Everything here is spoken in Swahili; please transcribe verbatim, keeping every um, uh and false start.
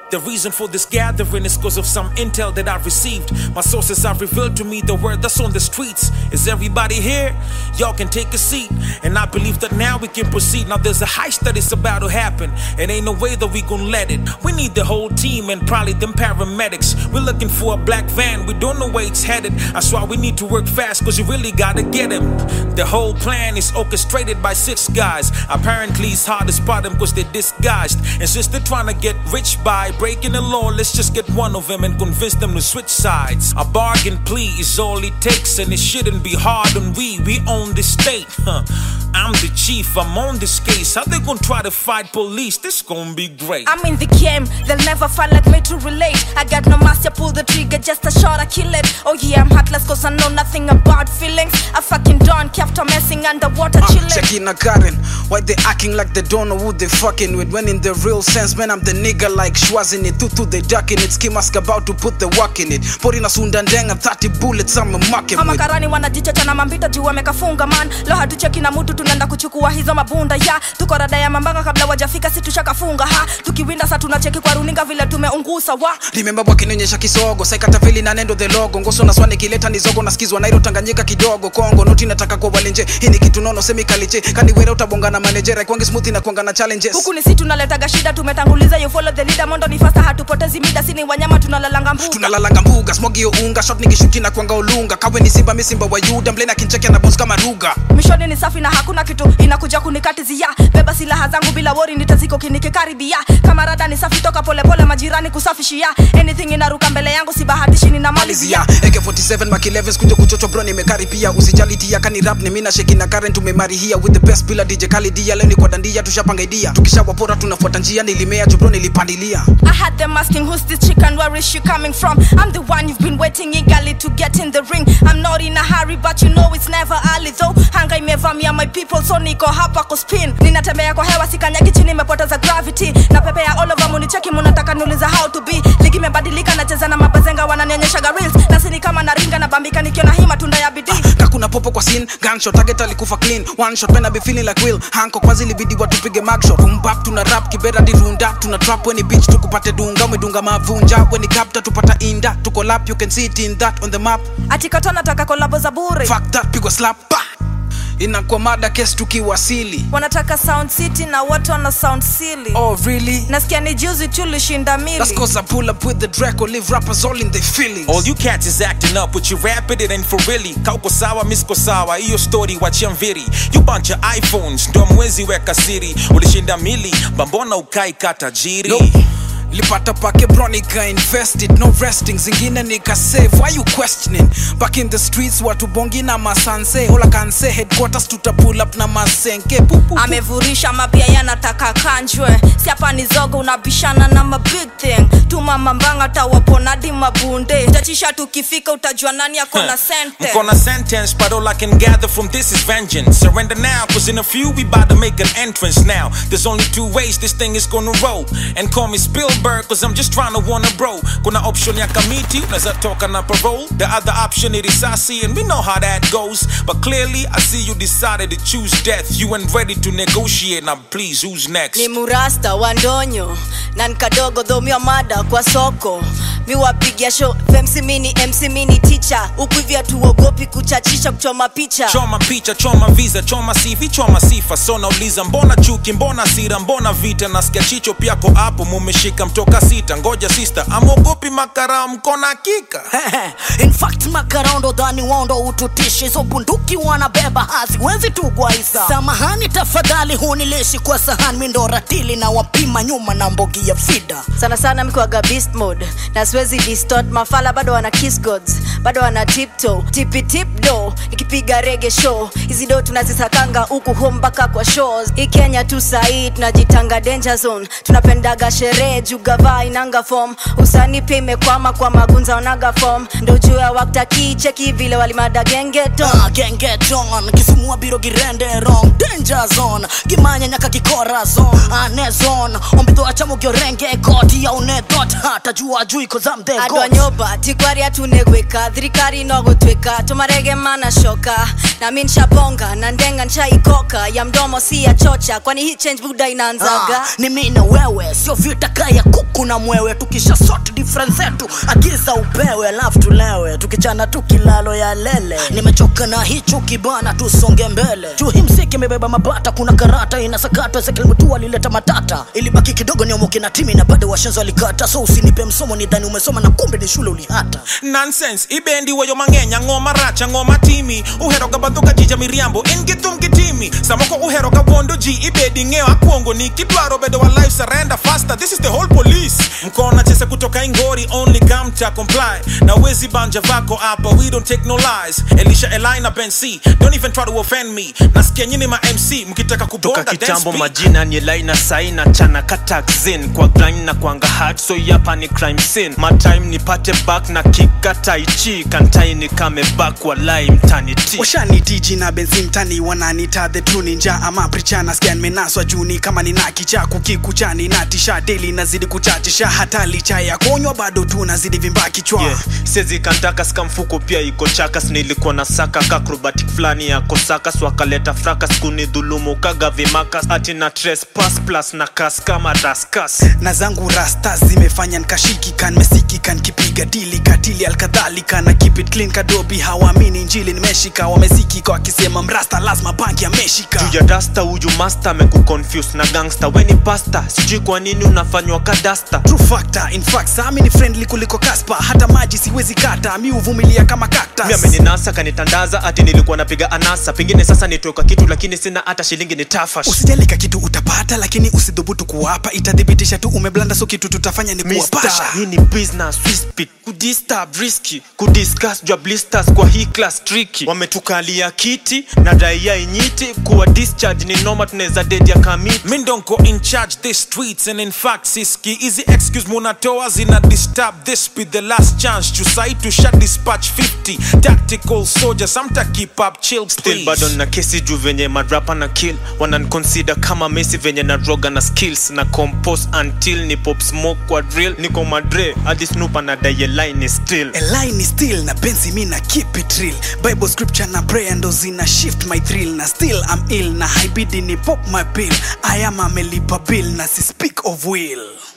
The reason for this gathering is because of some intel that I've received. My sources have revealed to me the word that's on the streets. Is everybody here? Y'all can take a seat. And I believe that now we can proceed. Now there's a heist that is about to happen. And ain't no way that we gon' let it. We need the whole team and probably them paramedics. We're looking for a black van, we don't know where it's headed. That's why we need to work fast, cause you really gotta get him. The whole plan is orchestrated by six guys. Apparently it's hard to spot them cause they're disguised. And since they're trying to get rich by breaking the law, let's just get one of them and convince them to switch sides. A bargain plea is all it takes, and it shouldn't be hard on we. We own the state. Huh. I'm the chief, I'm on this case. How they gonna try to fight police? This gonna be great. I'm in the game, they'll never find like me to relate. I got no master, pull the trigger, just a shot, I kill it. Oh yeah, I'm heartless cause I know nothing about feelings. I fucking done, kept on messing underwater, uh, chilling. Check in a Karen, why they acting like they don't know who they fucking with? When in the real sense, man, I'm the nigga like Schwarzenegger. Tutu they ducking it, ski mask about to put the work in it. Pori na sunda ndenga, thirty bullets, I'm a mucking with. Karani wanajichocha na mambita juu wamekafunga man. Lo hatucheki na mutu tunaenda kuchukua hizo mabunda ya. Tuko rada ya mambanga kabla wajafika si tushakafunga ha. Tukiwinda sa tunacheki kwa runinga vile tumeungusa wa. Remember wakinionyesha kisogo, saikata fili na nendo the logo. Ngoso na swani kileta nizogo nasikizwa Nairo Tanganyika kidogo. Kongo noti nataka kwa walenje, hii ni kitu nono semi kaliche. Kani wera utabonga na manager, kwangi smooth na kuanga na challenges. Huku ni si tunaletaga shida, tumetanguliza you follow the leader. Mondo ni faster, hatupotezi mida, sini wanyama tunalalanga mbuga. Tunalalanga mbuga, smogi yo unga, shot nikishuti na kuanga ulunga. Kawe ni simba, mi simba wa Yuda, mblena kincheke na boss kama ruga. Mishoni ni safi na hakuna kitu inakuja kunikatizia. Beba silaha zangu bila worry, nitaziko kinikikaribia. Kama rada ni safi toka pole pole majirani kusafishia. Anything inaruka mbele yangu si bahatishi nina malizia. A K forty-seven Mark eleven kujo kuchocho bro nimekaribia. Usijali tia kani rap ni mina sheki na current tumemari here with the best pillar D J Khalid. Leo ni kwa dandia tushapanga idea. Tukishawapora tunafuata njia nilimea bro nilipandilia. I had them asking who's this chick and where is she coming from. I'm the one you've been waiting eagerly to get in the ring. I'm not in a hurry but you know it's never early though. Hanga imevamia my people so niko hapa kuspin. Ninatembea kwa hewa sikanyagi chini nimepoteza gravity. Na pepe ya all over municheki munataka niuliza how to be. Ligi imebadilika nacheza na mabazenga wananionyesha reels. Na sini kama naringa na bambika nikiona hii matunda ya bidii. Ah, kakuna popo kwa scene, gunshot target alikufa clean. One shot when I be feeling like Will. Hanko kwa zili bidi watu pige magshot. Boom bap tuna rap kibera di runda. Tuna trap when bitch tukupate dunga. Umedunga mavunja when ni capta tupata inda. Tuko lap you can see it in that on the map. Atikata nataka kolabo za bure. Fuck that pigo slap. Bah! Inakuwa mada case tukiwasili. Wanataka Sound City na watu wana sound silly. Oh really? Nasikia ni juzi tulishinda mili. That's cause I pull up with the Draco, leave rappers all in their feelings. All you cats is acting up with your rap it ain't for really. Kauko sawa misko sawa, iyo story wachia mviri. You bunch of iPhones, ndo mwezi weka siri. Ulishinda mili, bambona ukai kata jiri. No. Lipata pake bronika invested, no resting. Zingine nika save, why you questioning? Back in the streets, watu bongi na masanse. All I can say, headquarters tuta pull up na masenke. Amevurisha mapia yanataka kanjwe. Siapa ni zogo unabishana na ma big thing. Tuma mambanga tawapona di mabunde. Tachisha tukifika utajua nani ako na sentence. Mkona sentence, but all I can gather from this is vengeance. Surrender now, cause in a few we bout to make an entrance now. There's only two ways this thing is gonna roll. And call me Spielberg, cause I'm just trying to wanna bro. Kuna option ya kamiti, unaza toka na parole. The other option it is sassy, and we know how that goes. But clearly, I see you decided to choose death. You ain't ready to negotiate, now please, who's next? Ni murasta wandonyo, na nkadogo dhomio mada kwa soko. Mi wapigia show, M C mini, M C mini teacher. Ukuivia tuogopi kuchachisha kuchoma picha. Choma picha, choma visa, choma C V, choma sifa. So nauliza mbona chuki, mbona sira, mbona vita. Nasikia chicho piyako hapo, mumeshika mtoka sita. Ngoja sister, amogopi makara mkona kika. In fact makara ndo dhani wando ututishi. So bunduki wanabeba hazi, wenzi tugwaisa. Samahani tafadhali hunilishi kwa sahani. Mindo ratili na wapima nyuma na mbogi ya fida. Sana sana mikuaga beast mode. Na swezi distort, mafala bado wana kiss gods. Bado wana tiptoe, tipi tip do. Ikipiga reggae show, hizi do tunazisakanga uku home baka kwa shows. I Kenya tu sahi, tunajitanga danger zone. Tunapendaga sherehe, jugava inanga form. Usani pia imekwama kwa magunza onaga form. Ndo juu ya waktaki, cheki vile walimada gengeton. Ah, gengeton, kisumua biro girende wrong. Danger zone, gimanya nyaka kikora zone. Ane zone, ombito achamu gyo renge. Koti ya une dot, hata jua jui koza I'm their Adwa gods. nyoba tikwari atunegweka thirikari no gutwika tumarege mana shoka na min shabonga na ndenga nchaikoka ya mdomo si ya chocha kwani hii change buda inaanzaga. Ah, ni mimi na wewe sio vita kaya kuku na mwewe tukisha sort difference yetu agiza upewe alafu tulewe tukichana tukilalo ya lele. Nimechoka na hicho kibana tusonge mbele tu himsiki imebeba mabata kuna karata inasakatwa Ezekiel Mutua alileta matata ilibaki kidogo niomoke na timi na bado washenzo walikata so usinipe msomo ni dhani umesoma na kumbe ni shule ulihata. Nonsense ibendi weyo mangenya ngoma racha ngoma timi uhero gabaduka jija miriambo ingitum gitimi samoko uhero gabondo ji ibedi ngeo akwongo ni kidwaro bedo wa life surrender faster this is the whole police mkona chese kutoka ingori only come to comply na wezi banja vako hapa we don't take no lies Elisha Elina Ben C don't even try to offend me nasikia nyini ma M C mkitaka kubonga dance kitambo majina ni Elina saina chana kataxin kwa grind na kwanga hard so yapa ni crime scene my time nipate back na kikata ichi kantai ni kame back wa lie mtani ti washani D J na benzin tani wananita the true ninja ama preacher na scan menaswa juni kama nina kicha kukikuchani na tisha daily nazidi kuchachisha hata licha ya kuonywa bado tu nazidi vimba kichwa. Yeah, sezi kantaka skamfuko pia iko chakas nilikuwa na saka acrobatic flani ya kosaka swakaleta fracas kuni dhulumu kaga vimakas ati na trespass plus na kas kama daskas na zangu rasta zimefanya nkashiki kan mesiki kan kipiga dili katili alkadhalika na keep it clean kadobi hawamini njili nimeshika wameziki kwa kisema mrasta lazima banki ameshika juu ya dasta uju master meku confuse na gangster weni pasta sijui kwa nini unafanywa kadasta true factor in fact sami ni friendly kuliko Kaspa hata maji siwezi kata mi uvumilia kama cactus mimi ameninasa kanitandaza ati nilikuwa napiga anasa pengine sasa nitoka kitu lakini sina hata shilingi ni tafash usijalika kitu utapata lakini usidhubutu kuwapa itadhibitisha tu umeblanda so kitu tutafanya ni kuwapasha. hii ni business we speak kudisturb risky kudiscuss jua blisters kwa hii class tricky wametukalia kiti na daia inyiti kuwa discharge ni noma tunaweza dead ya kamiti min don't go in charge this streets and in fact siski easy excuse munatoa zina disturb this be the last chance to say to shut dispatch fifty tactical soldiers samta keep up chill still bado na kesi juu venye madrapa na kill wanan consider kama Messi venye na droga na skills na compose until ni pop smoke kwa drill niko madre hadi Snoop na die line is still a line is still na benzi mi na keep it real Bible scripture na prayer ndo zina shift my thrill na still I'm ill na haibidi ni pop my pill I am amelipa bill na si speak of will.